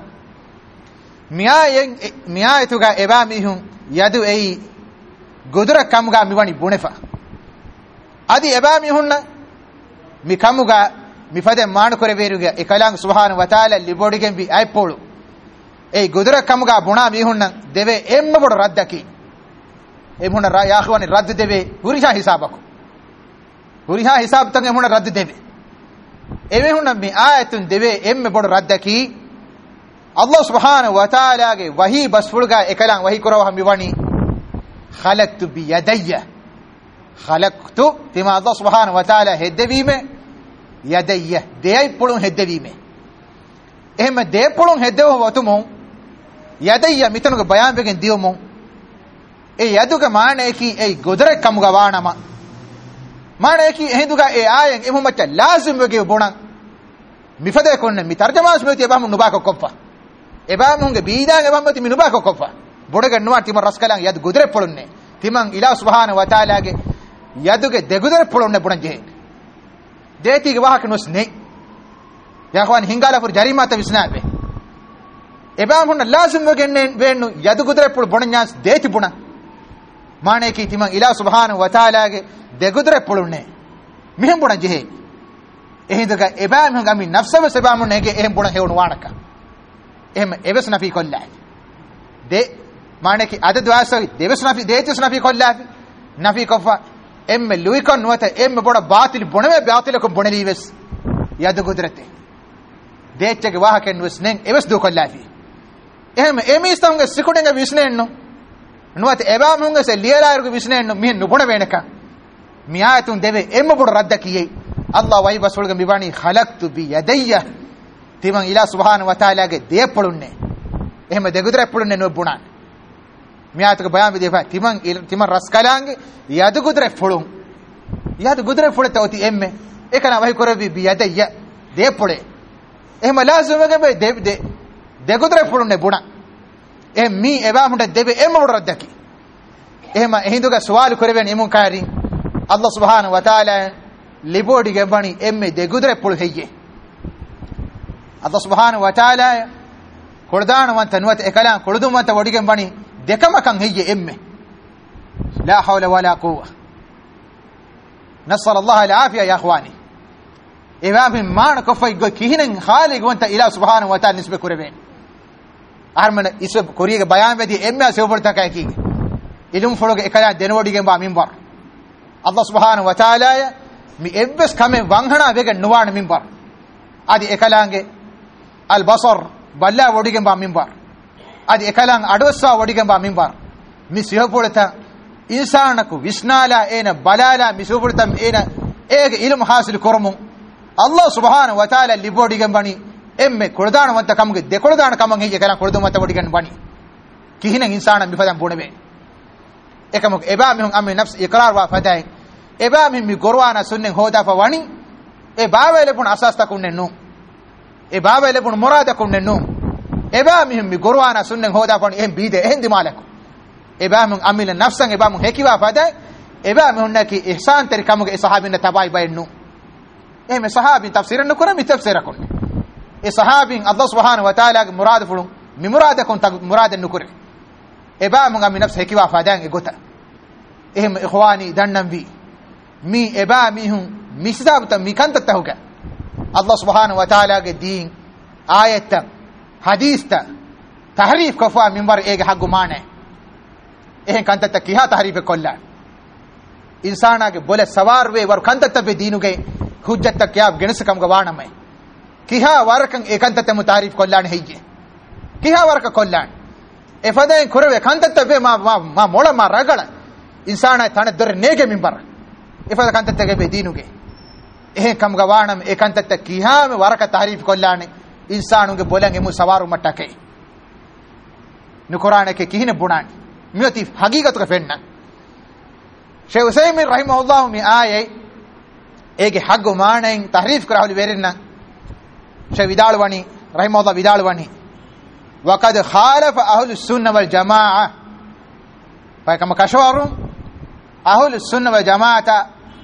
miya etuga eba mihun yadu ei gudura kamuga miwani bunefa adi ebami hunna mi kamuga mi fade maan kore veruga ekalang subhanahu wa ta'ala libodigen bi ay polu ei gudura kamuga buna mi hunna deve emma bodu raddaki em hunna ra yakhwani radd deve huriha hisabako huriha hisab tan em hunna radd deve eme hunna mi ayatun deve emme bodu raddaki Allah subhanahu wa ta'ala ge wahi basfulga ekalang wahi korawa miwani خلقت بيدي خلقت تما الله سبحانه وتعالى هدوي में يدي دي پلون هدوي में එහෙම දේ පොළොන් හෙදව වතුමු යදయ్య මිතනක බයම් බෙගෙන් දියමු ඒ යදුක මානේකි ඒ ගොදර කමුග වානම මානේකි එහෙදුක ඒ ආයෙන් එමු මච්ච ලාසිම් වගේ බොණන් මිෆදේ කොන්න මි තර්ජමාස් මෙති එබම් නුබාක කොප්පා එබම් හුගේ බීදාන් එබම් මෙති මි නුබාක කොප්පා ಬುಡಗೆ ನುವಾ ತಿಮ ರಸ್ಕಲಂ ಯದ್ ಗುದ್ರೆ ಪೊಳುನ್ನೆ ತಿಮಂ ಇಲಾ ಸುಬ್ಹಾನ ವ ತಾಲಾಗೆ ಯದುಗೆ ದೆಗುದ್ರೆ ಪೊಳುನ್ನೆ ಬುಣಂಜೆ ದೇತಿಗೆ ವಾಹಕ ನುಸ್ನೆ ಯಾಖವಾನ್ ಹಿಂಗಾಲ ಫುರ್ ಜರಿಮಾತ ವಿಸ್ನಾಬೆ ಎಬಾಮ್ ಹುನ್ನ ಲಾಜಿಮ್ ವಗೆನ್ನೆ ವೇಣ್ಣು ಯದು ಗುದ್ರೆ ಪೊಳು ಬುಣನ್ಯಾಸ್ ದೇತಿ ಬುಣ ಮಾಣೇಕಿ ತಿಮಂ ಇಲಾ ಸುಬ್ಹಾನ ವ ತಾಲಾಗೆ ದೆಗುದ್ರೆ ಪೊಳುನ್ನೆ ಮಿಹಂ ಬುಣಂಜೆ එහිදක එබෑම ගමි නෆ්සව සබාමුනේගේ එහෙම් බොණ හේවණු වාණක එහෙම එවස් නෆී කොල්ලා de maaneki ada dwasari deves nafi deetis nafi kollafi nafi kofa emme luikon nuata emme boda batil bonave batil ko boneli ves yad gudrate deechge wahaken wes nen eves du kollafi emme emistamge sikudenga visnenno nuata ebamunge se lielaruge visnenno mi nubona venaka mi ayatun deve emme boda radda kiyei Allah wai basulge mibani khalaqtu bi yadayya timan ila subhanahu wa ta'ala ge deepulunne ehme degudra pulunne no bunan miyaatuge bayan bi defa timan raskalange yadugudra pulun yadugudra pulete oti emme ekana wai korabi bi yadayya deepule ehme lazumge be degudra pulunne bunan mi eba munde debe emme bodaddaki ehma ehinduga sawal koreven imun kari Allah subhanahu wa ta'ala libodi ge bani emme degudra pul heyye Allah subhanahu wa ta'ala kodana wanta nuwata ekalan kodum wanta wodigen bani dekamakan heyye emme la hawla wala quwwa nasal Allah al afiya ya akhwani imam man kofay go kihinen khaliq wanta ila subhanahu wa ta'ala nisbe kureben armana isbe koriyege bayan wedi emme asewbolta kayki ilum fologe ekalan denwodigen ba minbar Allah subhanahu wa ta'ala mi ebbes kame wanghana wege nuwana minbar adi ekalange al basar balla wodigen ba minbar adi ekalang adossa wodigen ba minbar mi sihopolata insanaku visnala ena balala mi sihopolata ena ege ilmu hasil kormu Allah subhanahu wa ta'ala libodigen bani emme kodana wanta kamge de kodana kamang heye kala kodum wanta wodigen bani kihina insana mi fadam bonebe ekamuk eba mi hon amme nafs iqrar wa fadai eba mi gorwana sunnen hoda fa wani e baawele pun asas takunne no e baawele pun murada kunne no eba mi gorwana sunnen hoda fa en bide en dimalako eba mi amila nafsan eba mi hekiwa fadai eba mi honnaki ihsan teri kamuge sahabin tabai baynu e me sahabin tafsiran nukura mi tafsira kunne e sahabin Allah subhanahu wa ta'ala ge murad fulun mi murada kun tag murad nukure eba mi am nafs hekiwa fadai e gota ehm ikhwani dannam bi mi eba mi hun misabta mi kanta tahuga Allah subhanahu wa ta'ala ge din ayata hadista tahrif kafa minbar ege haggu mane ehen kanta takiha tahrif kolla insana ge bole sawar we war kanta tabe dinuge hujjat takyab genes kam gawana mai kiha warakan ekanta tamu tahrif kollan heyje kiha waraka kollan efade kurwe kanta tabe ma mola ma ragala insana tane dor nege minbar ifada kanta tage dinuge ehe kam gawanam ekanta takiha me waraka tahrif kollane insanuge bolan emu sawaru mattake nukurane ke kihine bunani mioti hagigatu ka fenna Sheikh Usaymin rahimahullah mi aye ege haggu manen tahrif karahuli werinna Sheikh Vidalwani rahimahullah Vidalwani waqad khalafa ahlus sunnah wal jamaa pa kama kashwaru ahlus sunnah wal jamaata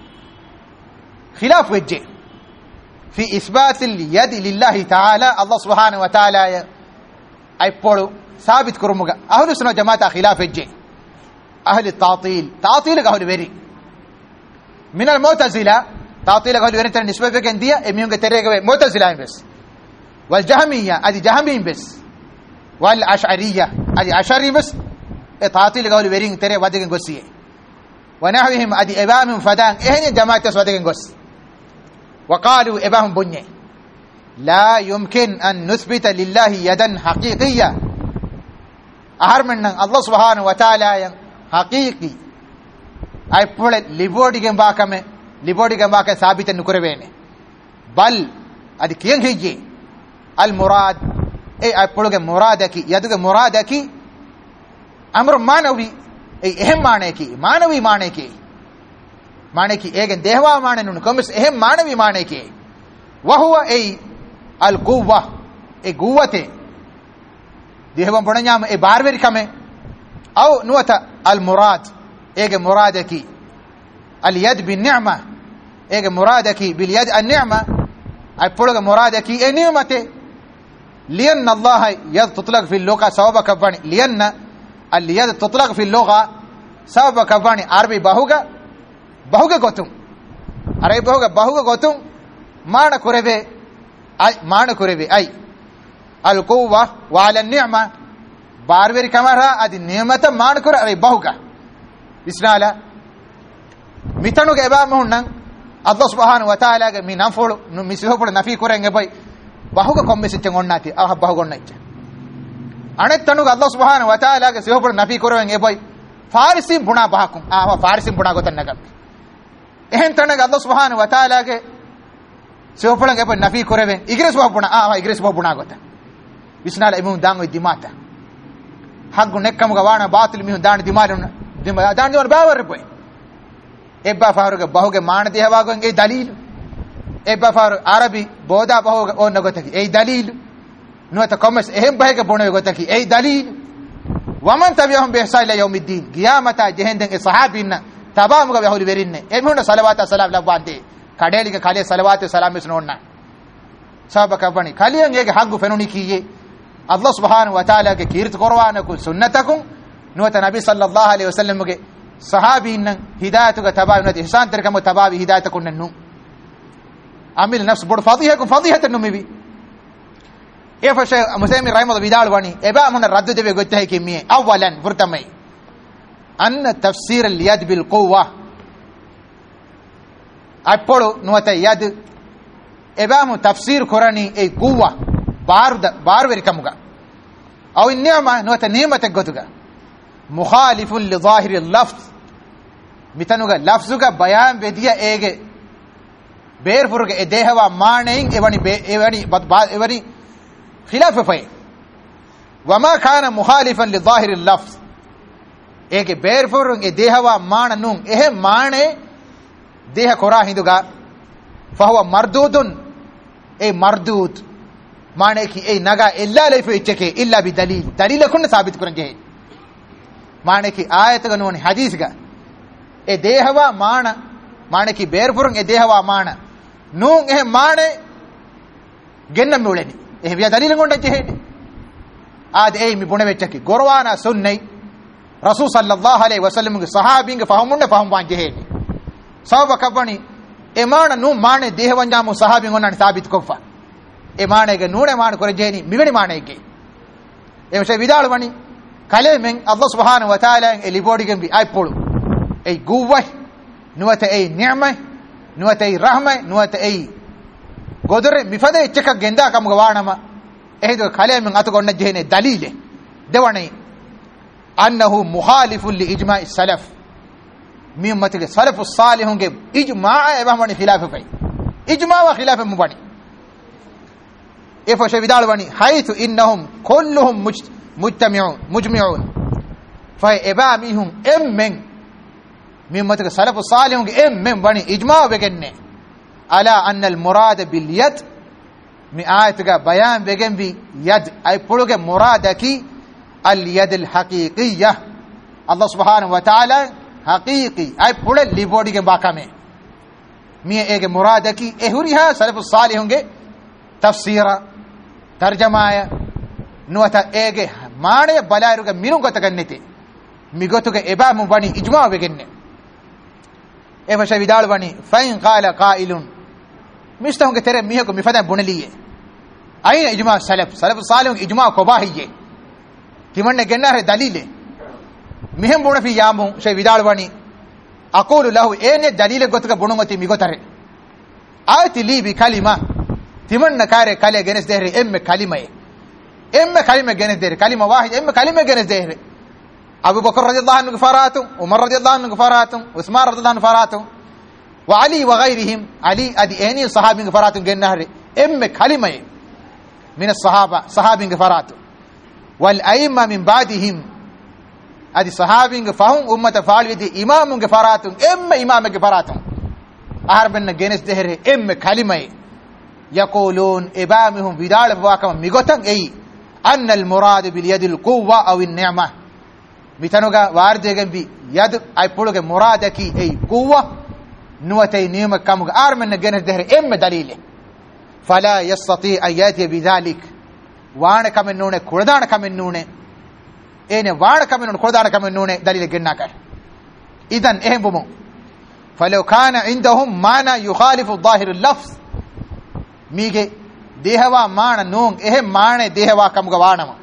خلاف وجه في إثبات اليد لله تعالى الله سبحانه وتعالى أي بولو ثابت كرمجا أهل السنة جماعة خلاف وجه أهل التعطيل قهول بيري من المعتزلة تعطيل قهول بيري ترى نسبة بكندية إميون كتيرة معتزلة بس والجهمية أدي جهمين بس والأشعرية أدي أشعري بس تعطيل قهول بيري ترى وديكن قصية ونحوهم أدي إبامهم فدان إهن جماعة وديكن قص وقالوا إباهم بني لا يمكن أن نثبت لله يدا حقيقية أهر من الله سبحانه وتعالى حقيقي أي بول لبودي جنباك ثابت نكربين بل أدي كين هيجي المراد أي بول مرادك يدك مرادك أمر مانوي أي أهم مانكي माने की एक देहवा माने नुन कमिस अहम मानवी माने के वहुवा ए अल कुव्वा ए गुव्वते देहवा पणन्याम ए बारवेरी कमे أو نوتا المراد إيجا مرادك اليد بالنعمة إيجا مرادك باليد النعمة أقول مرادك أي نعمة لأن الله يد تطلق في اللغة سبب كباني لأن اليد تطلق في اللغة سبب كباني عربي بهوغا قوتم عربي بهوغا قوتم معنى كوربي أي القوة وعلى النعمة باربري كمرها أدي نعمة معنى كور عربي بهوغا بسم الله ميتانو كأبا مهنن الله سبحانه وتعالى من نفول مسيحه بول نفي كورنगे باي بهوغا كومبيس تنگونناتي بهوغوننايچ අනෙත්තනුග අල්ලාහ් සුබ්හානහු වතාලාගේ සිවපුර නෆී කරවෙන් එබයි ෆාරිසින් පුණා බහකුම් ෆාරිසින් පුණා ගොතන් නගම් එහෙන් තනග අල්ලාහ් සුබ්හානහු වතාලාගේ සිවපුරන් එබයි නෆී කරවෙන් ඉග්‍රස් බහුණා ඉග්‍රස් බහුණා ගොතන් විස්නාල ඉමුන් දාන් ඔය දිමාත හග්ගු නෙක්කම ගවාන බාතිල් මිහුන් දාන දිමාලුන දාන දිවන බාවර පොයි එබ්බා ෆාරුගේ බහුගේ මාන දිහවාගෙන් ඒ දලීල් එබ්බා ෆාරු අරබි බෝදා බහුගේ ඕන ගොතකි ඒ දලීල් نوتا كومس اهم بهيك بونو غوتكي اي دليل ومن تبعهم باحسان الى يوم الدين قيامتا جهندن صحابينا تبام غ بهولي برين ايمون صلوات السلام لباندي كديليك خالي صلوات السلام مسنونا سبب كبني خاليان يك حق فنوني كيي الله سبحانه وتعالى کے کیرت قرآنکم سنتکم نوتا نبی صلی اللہ علیہ وسلم کے صحابین ہدایت کا تبع نوتا احسان ترکم تبع ہدایت کو ننو عامل نفس بڑ فضیحکم فضیحت نمی بھی إفش مسلم رحمه الله بدال واني إبا من الرد ده بيقوله كمية أولاً فرتمي أن تفسير اليد بالقوة أقوله نوتا يد إبا من تفسير قرآني أي قوة بار وركموغا أو النعمة نوتا نعمة تقوتوغا مخالف لظاهر اللفظ متنوغا لفظوغا بيان بديا إيجي بير فرق إديها ومانين إيواني خلاف فاي وما كان مخالفا لظاهر اللفظ ایک بیر فرنگ دیہوا مان نون اے مانے دیہ کورا ہندوگا فهو مردود اے مردود مانے کی اے نگا الا لیف اچکے الا بدلیل دلیل کن ثابت کرنگے مانے کی آیت گنون حدیث گا اے دیہوا مان مانے کی بیر فرنگ اے دیہوا مان نون اے مانے گنم مولنی اے بیا دلیل گونڈ چہے آد اے می بونے وچکی قرآن سننے رسول صلی اللہ علیہ وسلم کے صحابین کے فہمون نے فہم وان جہے سبب کبنی ایمان نو مانے دیہ ونجام صحابین ونن ثابت کوفا ایمان کے نو نے مان کر جہنی میونی مانے کے اے سے ودال ونی کلے من اللہ سبحانہ و تعالی الی بوڈی گم بی ای پول ای گوہ نوت ای نعمہ نوت ای رحمہ نوت ای گودر مفدے چک گندا کم گوانما اے دو کلے من ات گون جہنے دلیل دیوانی انه مخالف لاجماع السلف میمت کے سلف الصالح ہوں گے اجماع ابہمن خلاف فی اجماع و خلاف مبانی افش ودال ونی حيث انهم كلهم مجمعون فابامهم من میمت کے سلف الصالح ہوں گے من بنی اجماع بگنے على ان المراد باليد می آیت کا بیان بگن بھی ید ای پڑو کے مراد کی اليد الحقيقية الله سبحانه وتعالى حقيقي أي پڑے لیبوڈی کے باقا میں میں ایک مراد کی اہوری ہے سلف الصالح ہوں گے تفسیر ترجمہ نوتا ایک مانے بلائر کا میروں کو تکنے تے میگوتو کے ابام بنی اجماع بگنے اے فشا ودال بنی فین قال قائل مشتا ہوں کہ تیرے میہ کو مفدہ بن لیے این اجماع سلف الصالح ہوں اجماع کو باہیے كمان جنّاه دليله مهم بونا في يامو شيء بدال واني أقول له إيه دليل قطك بونمتي ميقطره آيت لي بكلمة تمن نكاره كلمة جنس دهره إم كلمة جنس دهره كلمة واحد إم كلمة جنس دهره أبو بكر رضي الله عنه غفاراته عمر رضي الله عنه غفاراته عثمان رضي الله عنه غفاراته وعلي وغيرهم علي أدي أني صحابي غفاراته جنّاه إم كلمة من الصحابة صحابي غفاراته والأئمة من بعدهم هذه صحابين فهم أمة فالودي إمام غفارات إمام غفارات أهربن جنس دهره كلمة يقولون إمامهم بدال فواكم ميغوتن أي أن المراد باليد القوة أو النعمة mitanuga wardegen bi yad ay puluge muradaki ay quwwa nuwatay nima kamuga armen gener dehre em dalile fala yastati an yati bidhalik waana kamen nune kuldana kamen nune ene waana kamen nune kuldana kamen nune dalile genna kar idan ehbumu فلو كان عندهم معنى يخالف الظاهر اللفظ ميگه دهوا معنى نون اهم معنى دهوا كمغ وانما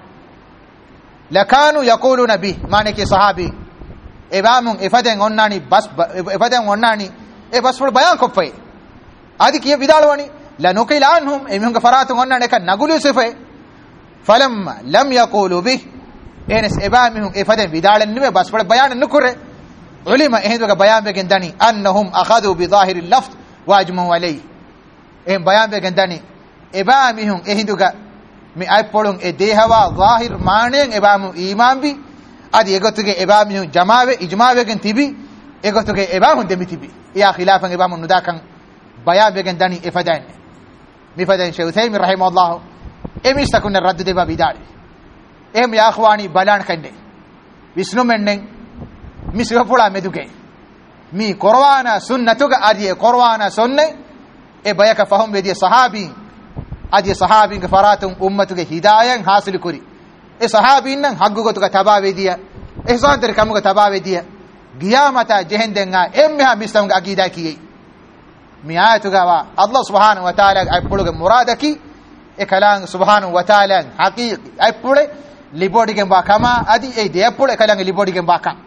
لكانوا يقولون به معنى كي صحابي ابامون افدن onnani بس افدن onnani e bas pul bayan koffai adi kiye vidalwani la nuqil anhum emihunga faratun onnani ek nagulu sifai falamma lam yaqulu bih enes ebamihun efaden vidalan niwe bas pul bayan nukure علم اهدوغا بيان بگندني انهم اخذوا بظاهر اللفظ واجمعوا عليه ام بيان بگندني ابامهم اهدوغا مي ايپولون اي دهوا ظاهر مانين ابام ايمان بي ادي اگوتگه ابامهم جماوه اجماع وگن تيبي اگوتگه ابامهم دمي تيبي يا خلافن ابام نداكن بيان بگندني افدان مي فدان شيخ رحمه الله امي سكن الرد دبا بيدار ام يا اخواني بلان كنده ويسنو منن mi sifapula meduge mi qur'ana sunnatuga adiye qur'ana sunne e bayaka fahum bediye sahabi adiye sahabi ge faratun ummatuge hidayan hasil kuri e sahabi nan haggugotuga tabawediya ihsan der kamuga tabawediya qiyamata jehendenga emmeha mistamga aqida kiye mi ayatuga wa allah subhanahu wa ta'ala ay puluge muradaki e kalang subhanahu wa ta'ala haqiqi ay pule libodige ba kama adi e de pule kalang libodige ba kam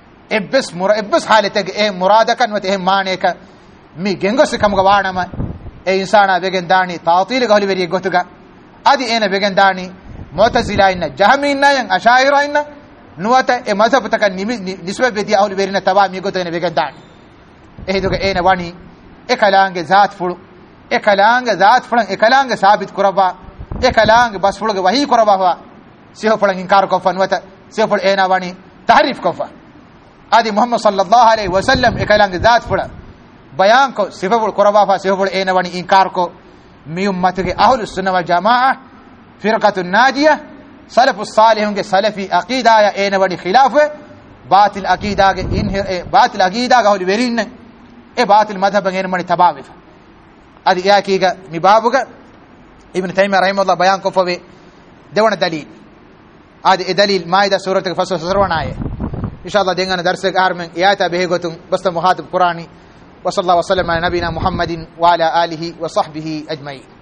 ebbes halete e muradakan wate e maneka mi gengos kamuga waanama e insana begen dani ta'til ga holiveri gotuga adi ena begen dani mu'tazila inna jahmina yan ashaira inna nuwata e mazhab taka nisba bedi holiveri na taba mi gotu ena begen dani e doga ena wani e kalange zat fulu e kalange zat fulan e kalange sabit kuraba e kalange bas fulu ga wahi kuraba wa siho fulan inkar ko fanwata siho ful ena wani tahrif ko fa ادي محمد صلى الله عليه وسلم اكلانگ ذات پڑا بیان کو صفه القربا فا صفه اين وني انکار کو می امت کے اهل السنه والجماعه فرقه الناجيه سلف الصالحون کے سلفی عقیدہ یا اين وني خلاف باطل عقیدہ کے ان باطل عقیدہ کا ہول ورین اے باطل مذهب غیر من تباوف ادي یا کیگا می بابوگا ابن تیمیہ رحمہ اللہ بیان کو فوی دیون دلیل ادي دلیل مائدہ سورۃ الفصل سرون آئے ان شاء الله دينا درس ارمن اياتا بهغتم بس مخاطب قراني وصلى الله وسلم على نبينا محمد وعلى اله وصحبه اجمعين.